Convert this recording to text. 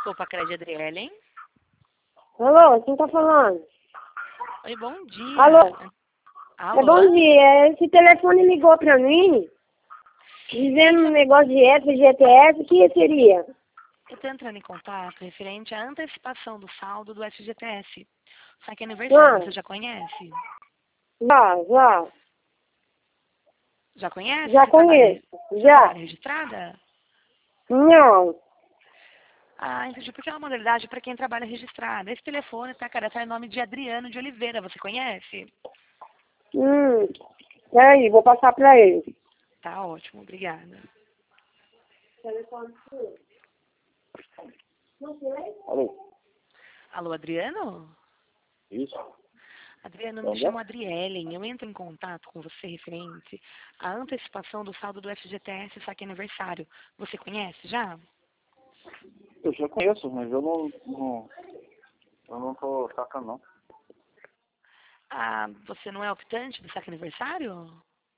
Opa, Crédito Adriele, hein? Alô, quem tá falando? Oi, bom dia. Alô? Alô? É bom dia. Esse telefone ligou pra mim, dizendo um negócio de FGTS, o que seria? Eu tô entrando em contato referente à antecipação do saldo do FGTS. Saque aniversário, você já conhece? Já. Já conhece? Já Você trabalha, conheço. você Já. trabalha registrada? Não. Ah, entendi, porque é uma modalidade para quem trabalha registrada. Esse telefone está cadastrado em nome de Adriano de Oliveira, você conhece? Peraí, vou passar pra ele. Tá ótimo, obrigada. Alô? Alô, Adriano? Isso? Adriano, me Onde é? chamo Adrielen. Eu entro em contato com você referente à antecipação do saldo do FGTS saque aniversário. Você conhece já? Eu já conheço, mas eu não tô sacando, não. Ah, você não é optante do saque aniversário?